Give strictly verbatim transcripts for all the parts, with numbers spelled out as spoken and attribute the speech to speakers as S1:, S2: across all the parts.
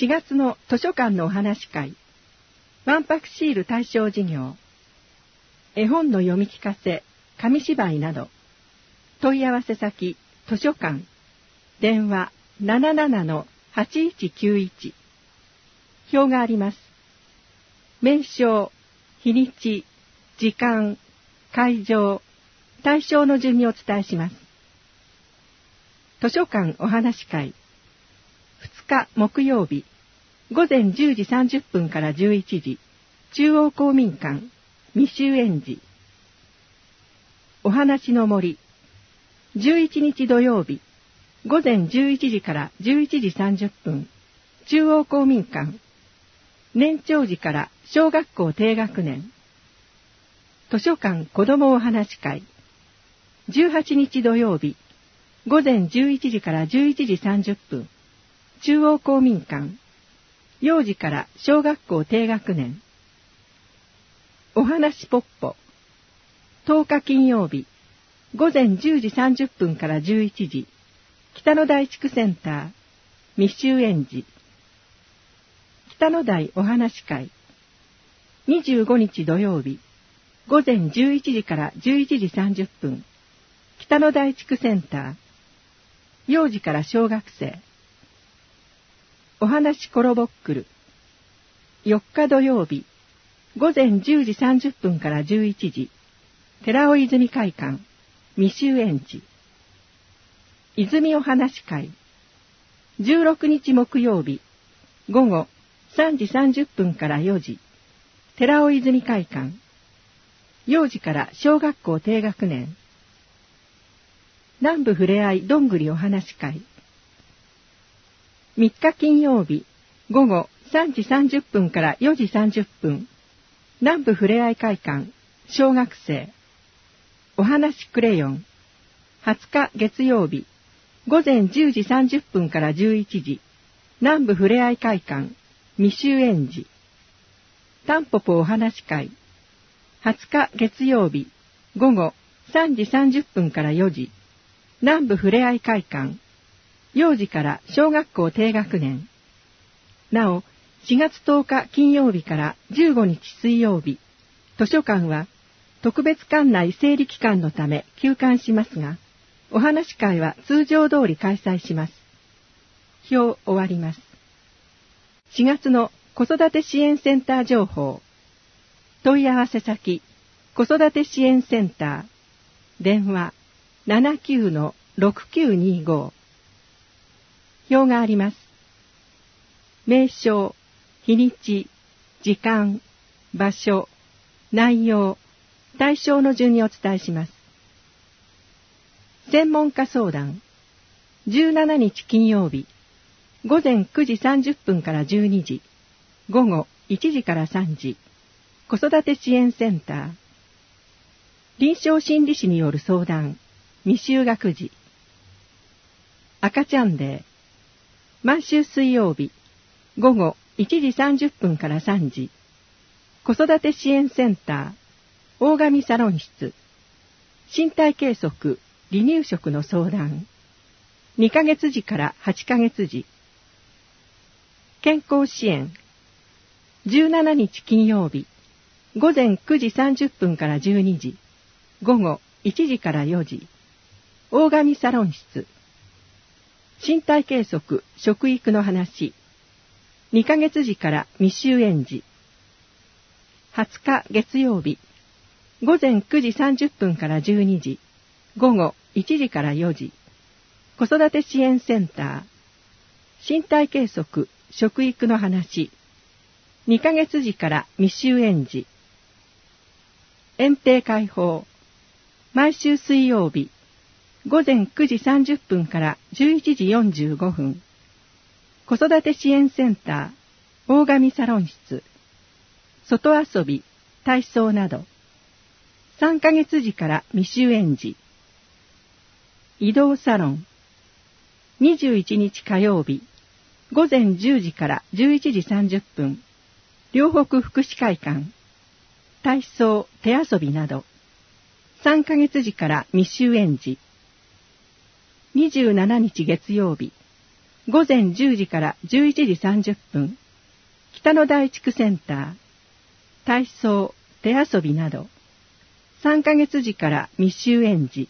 S1: しがつの図書館のお話会、わんぱくシール対象事業、絵本の読み聞かせ、紙芝居など、問い合わせ先、図書館、電話 ななななのはちいちきゅういち、表があります。名称、日にち、時間、会場、対象の順にお伝えします。図書館お話会、ふつか木曜日、午前じゅうじさんじゅっぷんからじゅういちじ、中央公民館、未就園児。お話の森、じゅういちにち土曜日、午前じゅういちじからじゅういちじさんじゅっぷん、中央公民館、年長児から小学校低学年。図書館子どもお話会、じゅうはちにち土曜日、午前じゅういちじからじゅういちじさんじゅっぷん、中央公民館、幼児から小学校低学年。お話ポッポ、とおか金曜日、午前じゅうじさんじゅっぷんからじゅういちじ、北の台地区センター、未就園児。北の台お話会、にじゅうごにち土曜日、午前じゅういちじからじゅういちじさんじゅっぷん、北の台地区センター、幼児から小学生。お話コロボックル、よっか土曜日、午前じゅうじさんじゅっぷんからじゅういちじ、寺尾泉会館、未就園児。泉お話会、じゅうろくにち木曜日、午後さんじさんじゅっぷんからよじ、寺尾泉会館、幼児から小学校低学年。南部ふれあいどんぐりお話会、みっか金曜日、午後さんじさんじゅっぷんからよじさんじゅっぷん、南部ふれあい会館、小学生。お話クレヨン、はつか月曜日、午前じゅうじさんじゅっぷんからじゅういちじ、南部ふれあい会館、未就園児。タンポポお話会、はつか月曜日、午後さんじさんじゅっぷんからよじ、南部ふれあい会館、幼児から小学校低学年。なお、しがつとおか金曜日からじゅうごにち水曜日、図書館は特別館内整理期間のため休館しますが、お話会は通常通り開催します。表終わります。しがつの子育て支援センター情報。問い合わせ先、子育て支援センター、電話 ななきゅうのろくきゅうにご。表があります。名称、日にち、時間、場所、内容、対象の順にお伝えします。専門家相談、じゅうしちにち金曜日、午前くじさんじゅっぷんからじゅうにじ、午後いちじからさんじ、子育て支援センター。臨床心理士による相談、未就学児。赤ちゃんデー、毎週水曜日、午後いちじさんじゅっぷんからさんじ、子育て支援センター、大神サロン室。身体計測、離乳食の相談。にかげつじからはちかげつじ。健康支援。じゅうしちにち金曜日、午前くじさんじゅっぷんからじゅうにじ、午後いちじからよじ、大神サロン室。身体計測、食育の話。にかげつじから未就園児。はつか月曜日、午前くじさんじゅっぷんからじゅうにじ、午後いちじからよじ、子育て支援センター。身体計測、食育の話。にかげつじから未就園児。園庭開放。毎週水曜日、午前くじさんじゅっぷんからじゅういちじよんじゅうごふん。子育て支援センター、大神サロン室。外遊び、体操など。さんかげつじから未就園児。移動サロン。にじゅういちにち火曜日、午前じゅうじからじゅういちじさんじゅっぷん。両北福祉会館。体操、手遊びなど。さんかげつじから未就園児。にじゅうしちにち月曜日、 午前じゅうじからじゅういちじさんじゅっぷん、北の大地区センター、体操、手遊びなど、さんかげつじから未就園児、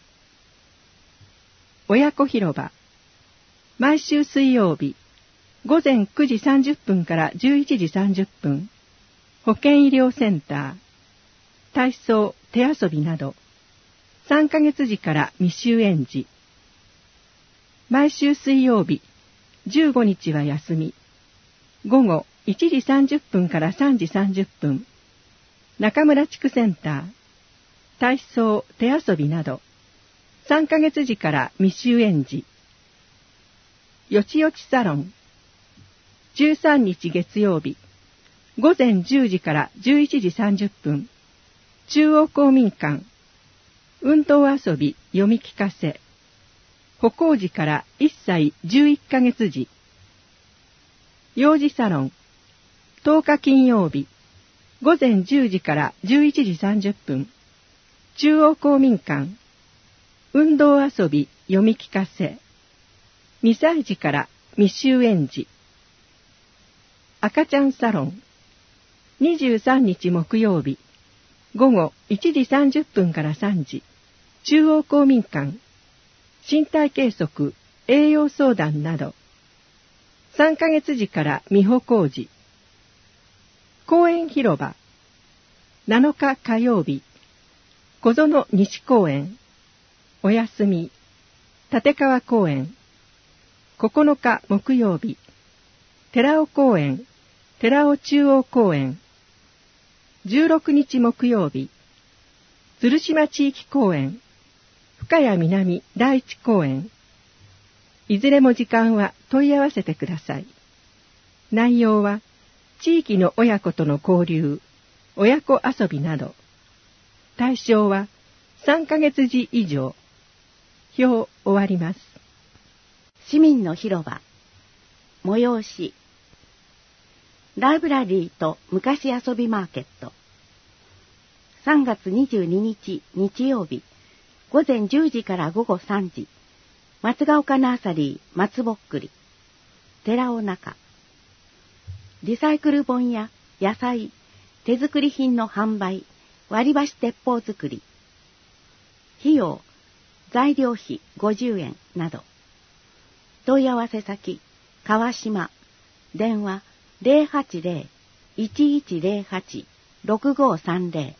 S1: 親子広場、毎週水曜日、午前くじさんじゅっぷんからじゅういちじさんじゅっぷん、保健医療センター、体操、手遊びなど、さんかげつじから未就園児、毎週水曜日、じゅうごにちは休み、午後いちじさんじゅっぷんからさんじさんじゅっぷん、中村地区センター、体操、手遊びなど、さんかげつじから未就園児、よちよちサロン、じゅうさんにち月曜日、午前じゅうじからじゅういちじさんじゅっぷん、中央公民館、運動遊び読み聞かせ、歩行時からいっさいじゅういっかげつ時、幼児サロン、とおか金曜日、午前じゅうじからじゅういちじさんじゅっぷん、中央公民館、運動遊び読み聞かせ、にさいじから未就園児、赤ちゃんサロン、にじゅうさんにち木曜日、午後いちじさんじゅっぷんからさんじ、中央公民館、身体計測、栄養相談など、さんかげつじから未歩行時、公園広場、なのか火曜日、小園西公園、お休み、立川公園、ここのか木曜日、寺尾公園、寺尾中央公園、じゅうろくにち木曜日、鶴島地域公園、深谷南第一公園、いずれも時間は問い合わせてください。内容は、地域の親子との交流、親子遊びなど、対象はさんかげつじ以上。表終わります。
S2: 市民の広場、催し、ライブラリーと昔遊びマーケット、さんがつにじゅうににち日曜日、午前じゅうじから午後さんじ、松ヶ丘ナーサリー松ぼっくり、寺尾中、リサイクル本や野菜、手作り品の販売、割り箸鉄砲作り、費用、材料費ごじゅうえんなど、問い合わせ先、川島、電話 ゼロはちゼロ いちいちゼロはち ろくごさんゼロ、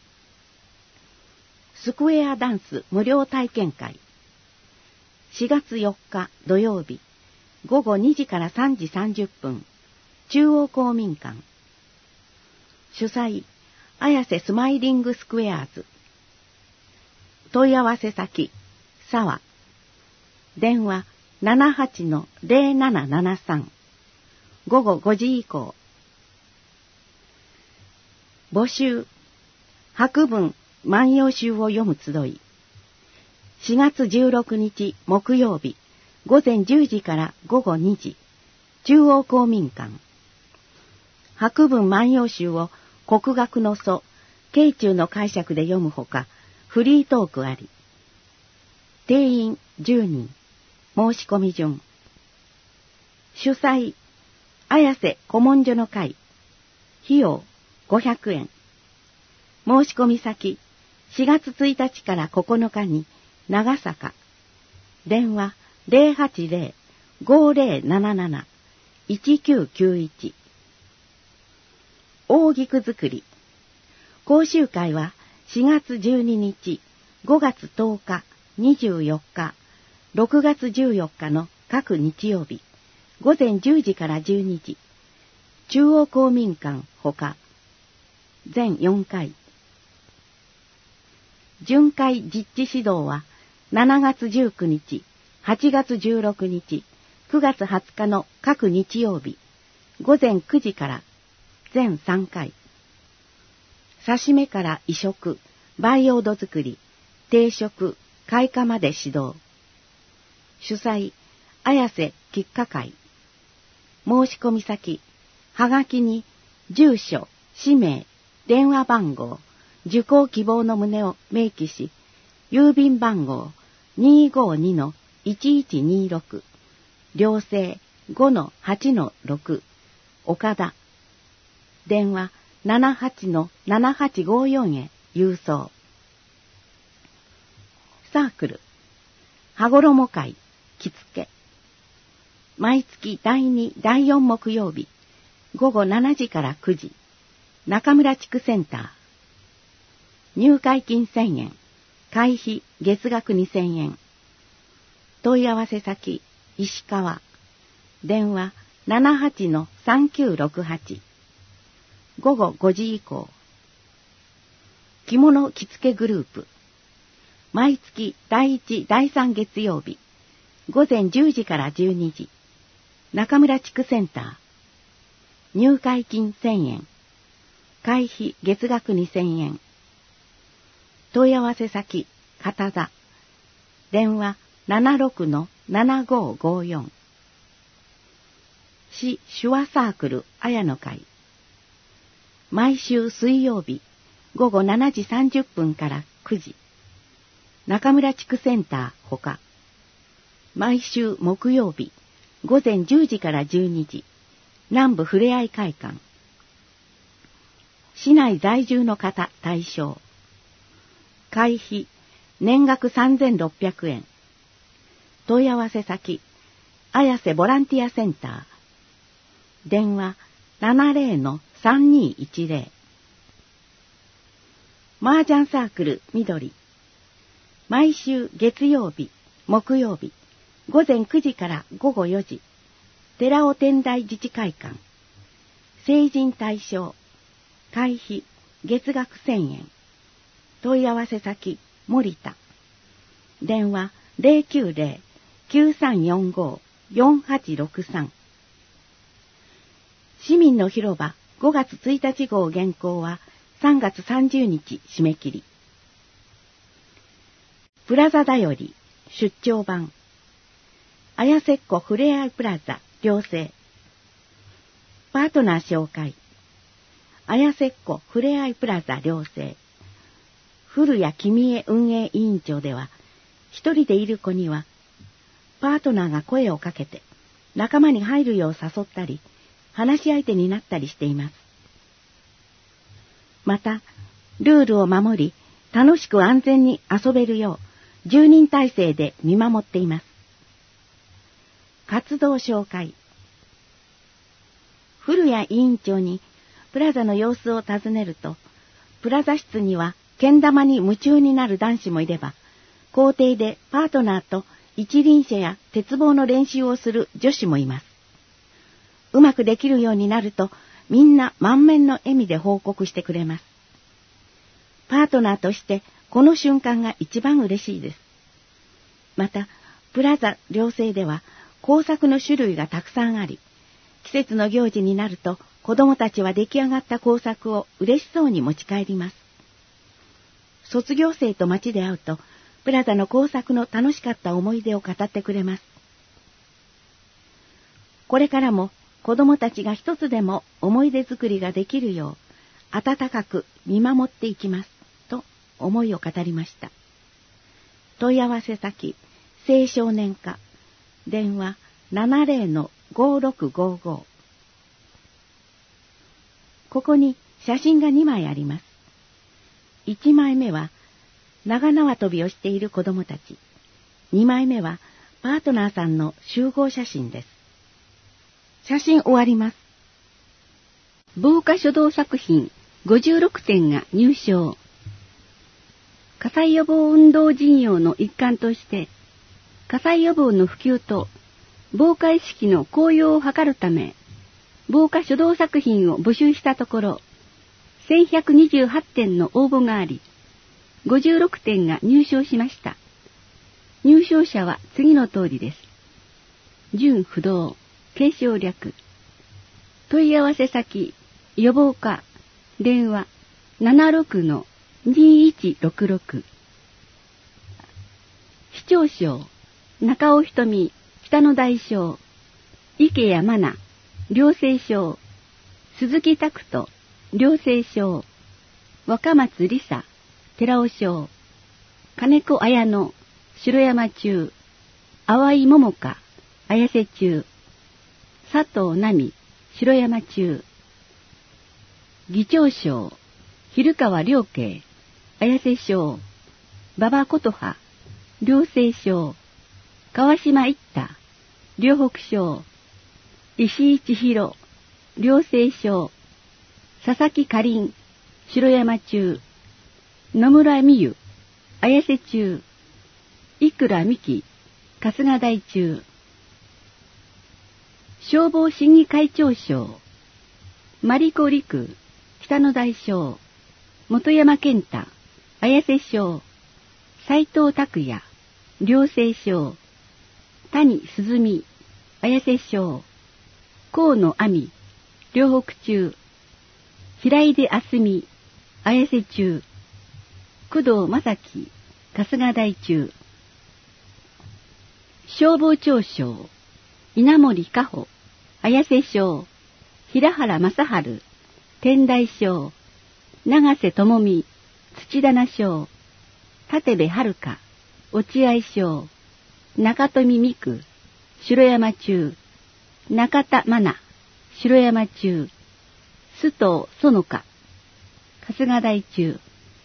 S2: スクエアダンス無料体験会、しがつよっか土曜日、午後にじからさんじさんじゅっぷん、中央公民館、主催、綾瀬スマイリングスクエアーズ、問い合わせ先、沢、電話 ななはちのゼロななななさん、午後ごじ以降、募集、白文万葉集を読む集い、しがつじゅうろくにち木曜日、午前じゅうじから午後にじ、中央公民館、白文万葉集を国学の祖、慶中の解釈で読むほか、フリートークあり。定員じゅうにん。申し込み順。主催、綾瀬古文書の会。費用ごひゃくえん。申し込み先、しがつついたちからここのかに、長坂。電話ゼロはちゼロ ごゼロなななな いちきゅうきゅういち。大菊作り。講習会はしがつじゅうににち、ごがつとおか、にじゅうよっか、ろくがつじゅうよっかの各日曜日、午前じゅうじからじゅうにじ、中央公民館ほか、全よんかい。巡回実地指導はしちがつじゅうくにち、はちがつじゅうろくにち、くがつはつかの各日曜日、午前くじから全さんかい。刺し目から移植、培養土作り、定食、開花まで指導。主催、綾瀬菊花会。申し込み先、はがきに住所、氏名、電話番号、受講希望の旨を明記し、郵便番号 にーごーにのいちいちにーろく、寮生ごのはちのろく 岡田。電話ななはちのななはちごよんへ郵送。サークル羽衣会着付け。毎月だいに、だいよん木曜日ごごしちじからくじ、中村地区センター。入会金せんえん、会費月額にせんえん。問い合わせ先石川。電話ななはちのさんきゅうろくはち。ごごごじ以降。着物着付けグループ。毎月だいいち、だいさん月曜日ごぜんじゅうじからじゅうにじ、中村地区センター。入会金せんえん、会費月額にせんえん。問い合わせ先片座。電話ななろくのななごごよん。市手話サークル綾の会。毎週水曜日ごごしちじさんじゅっぷんからくじ、中村地区センターほか。毎週木曜日ごぜんじゅうじからじゅうにじ、南部ふれあい会館。市内在住の方対象。会費年額さんぜんろっぴゃくえん。問い合わせ先綾瀬ボランティアセンター。電話ななぜろのさんにいちぜろ。麻雀サークル緑。毎週月曜日木曜日ごぜんくじからごごよじ、寺尾天台自治会館。成人対象。会費月額せんえん。問い合わせ先森田。電話ぜろきゅうぜろ きゅうさんよんご よんはちろくさん。市民の広場ごがつついたち号原稿はさんがつさんじゅうにち締め切り。プラザだより出張版。綾瀬っ子ふれあいプラザ寮生。パートナー紹介。綾瀬っ子ふれあいプラザ寮生。古谷君江運営委員長では、一人でいる子にはパートナーが声をかけて仲間に入るよう誘ったり、話し相手になったりしています。また、ルールを守り、楽しく安全に遊べるよう、じゅうにん体制で見守っています。活動紹介。古谷委員長にプラザの様子を尋ねると、プラザ室にはけん玉に夢中になる男子もいれば、校庭でパートナーと一輪車や鉄棒の練習をする女子もいます。うまくできるようになると、みんな満面の笑みで報告してくれます。パートナーとしてこの瞬間が一番嬉しいです。また、プラザ寮生では工作の種類がたくさんあり、季節の行事になると子供たちは出来上がった工作を嬉しそうに持ち帰ります。卒業生と街で会うと、プラザの工作の楽しかった思い出を語ってくれます。これからも子供たちが一つでも思い出作りができるよう、温かく見守っていきます、と思いを語りました。問い合わせ先、青少年課。電話ななぜろのごろくごご。ここに写真がにまいあります。いちまいめは長縄跳びをしている子供たち。にまいめはパートナーさんの集合写真です。写真終わります。
S3: 防火書道作品ごじゅうろくてんが入賞。火災予防運動事業の一環として、火災予防の普及と防火意識の向揚を図るため、防火書道作品を募集したところ、せんひゃくにじゅうはちてんの応募があり、ごじゅうろくてんが入賞しました。入賞者は次の通りです。準不動、継承略。問い合わせ先、予防課、電話ななろくのにいちろくろく。市長賞、中尾瞳、北野大賞、池谷真奈、寮生賞、鈴木拓人、寮生賞、若松里沙、寺尾賞、金子綾乃、城山中、淡井桃香、綾瀬中、 佐藤奈美、城山中。議長賞、蛭川良慶、綾瀬賞。馬場琴葉、両西賞。川島一太、両北賞。石井千尋、両西賞。佐々木かりん、城山中。野村美優、綾瀬中。井倉美希、春日大中。消防審議会長賞、マリコ陸、北野大賞。本山健太、綾瀬賞。斉藤拓也、両西賞。谷鈴美、綾瀬賞。河野亜美、両北中。平出あすみ、綾瀬中。工藤正樹、春日大中。消防庁賞、稲森加穂、綾瀬賞。平原正春、天台賞。長瀬智美、土棚賞。立部遥、落合賞。中富美久、城山中。中田真奈、城山中。須藤園香、春日大中。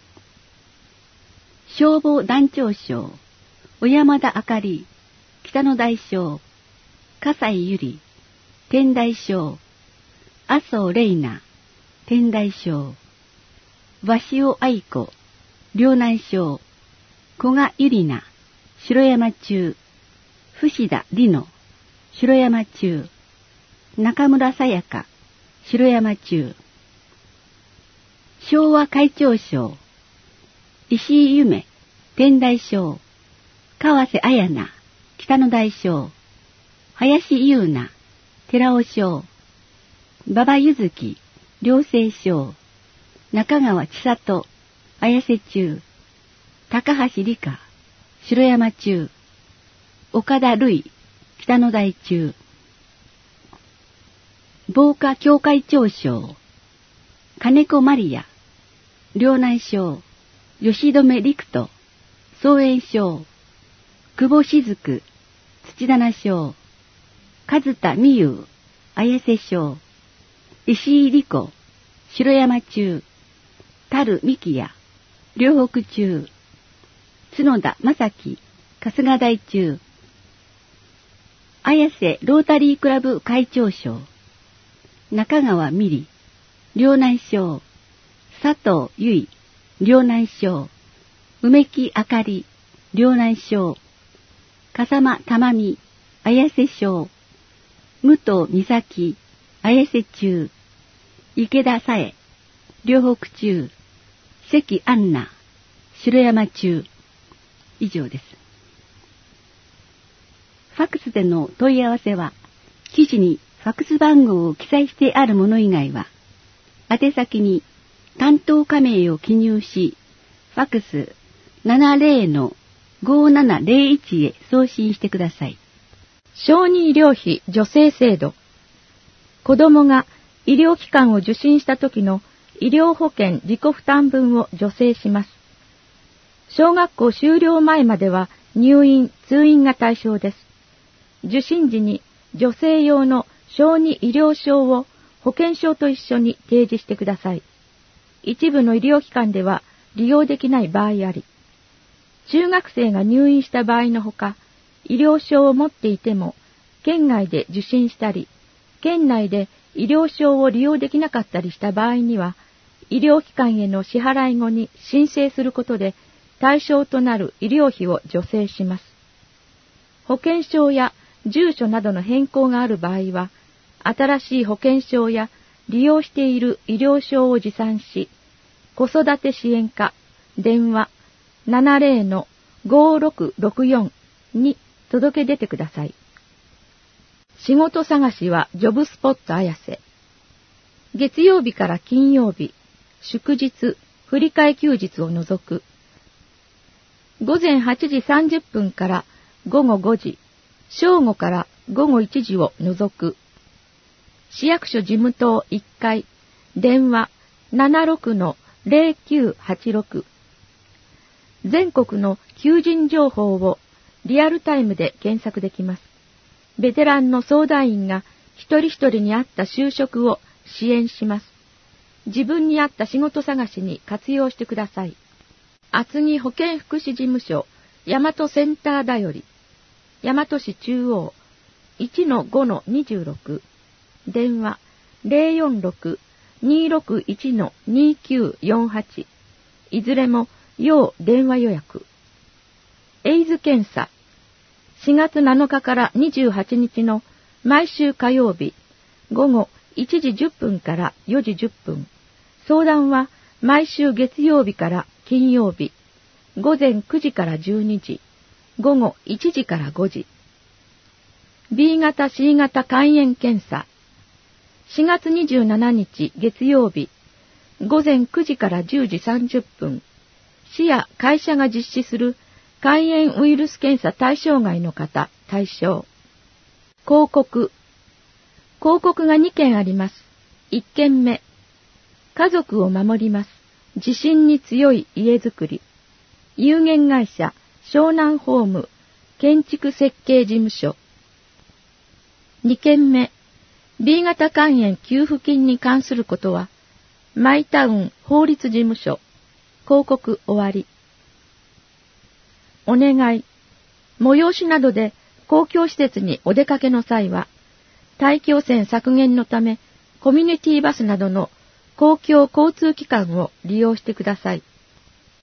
S3: 消防団長賞、小山田あかり、北野大賞。笠井由里、天台賞。麻生玲奈、天台賞。鷲尾愛子、両南賞。古賀ゆりな、城山中。伏田里乃、城山中。中村さやか、城山中。昭和会長賞、石井夢、天台賞。川瀬彩奈、北野大賞。林優奈、寺尾賞。馬場ゆずき、両西賞。中川千里、綾瀬中。高橋理香、城山中。岡田瑠衣、北野大中。防火協会長賞、金子マリア、両南賞。吉留陸斗、総園賞。久保雫、土棚賞。和田美優、綾瀬賞。石井理子、城山中。樽美希也、両北中。角田正樹、春日大中。綾瀬ロータリークラブ会長賞、中川美里、両南賞。佐藤由衣、両南賞。梅木あかり、両南賞。笠間珠美、綾瀬賞。武藤美咲、綾瀬中。池田紗恵、両北中。関杏奈、城山中。以上です。ファックスでの問い合わせは、記事にファックス番号を記載してあるもの以外は、宛先に担当課名を記入し、ファックス ななゼロのごななゼロいち へ送信してください。
S1: 小児医療費助成制度。子どもが医療機関を受診した時の医療保険自己負担分を助成します。小学校修了前までは入院・通院が対象です。受診時に助成用の小児医療証を保険証と一緒に提示してください。一部の医療機関では利用できない場合あり、中学生が入院した場合のほか、医療証を持っていても、県外で受診したり、県内で医療証を利用できなかったりした場合には、医療機関への支払い後に申請することで対象となる医療費を助成します。保険証や住所などの変更がある場合は、新しい保険証や利用している医療証を持参し、子育て支援課電話 ななゼロのごろくろくよん に届け出てください。仕事探しはジョブスポット綾瀬。月曜日から金曜日、祝日、振り替え休日を除く。午前はちじさんじゅっぷんから午後ごじ、正午から午後いちじを除く。市役所事務棟いっかい、電話 ななろくのゼロきゅうはちろく。全国の求人情報をリアルタイムで検索できます。ベテランの相談員が
S4: 一人一人に合った就職を支援します。自分に合った仕事探しに活用してください。厚木保健福祉事務所大和センターだより、大和市中央 いちのごのにじゅうろく、電話 ゼロよんろく にろくいちのにきゅうよんはち、いずれも要電話予約。エイズ検査、しがつなのかからにじゅうはちにちの毎週火曜日、午後いちじじゅっぷんからよじじゅっぷん。相談は毎週月曜日から金曜日、午前くじからじゅうにじ、午後いちじからごじ。ビー 型 シー 型肝炎検査、しがつにじゅうしちにち月曜日、午前くじからじゅうじさんじゅっぷん。市や会社が実施する肝炎ウイルス検査対象外の方対象。広告。広告がにけんあります。いっけんめ。家族を守ります。地震に強い家づくり。有限会社湘南ホーム建築設計事務所。にけんめ。ビー 型肝炎給付金に関することは、マイタウン法律事務所。広告終わり。お願い。催しなどで公共施設にお出かけの際は、大気汚染削減のため、コミュニティバスなどの公共交通機関を利用してください。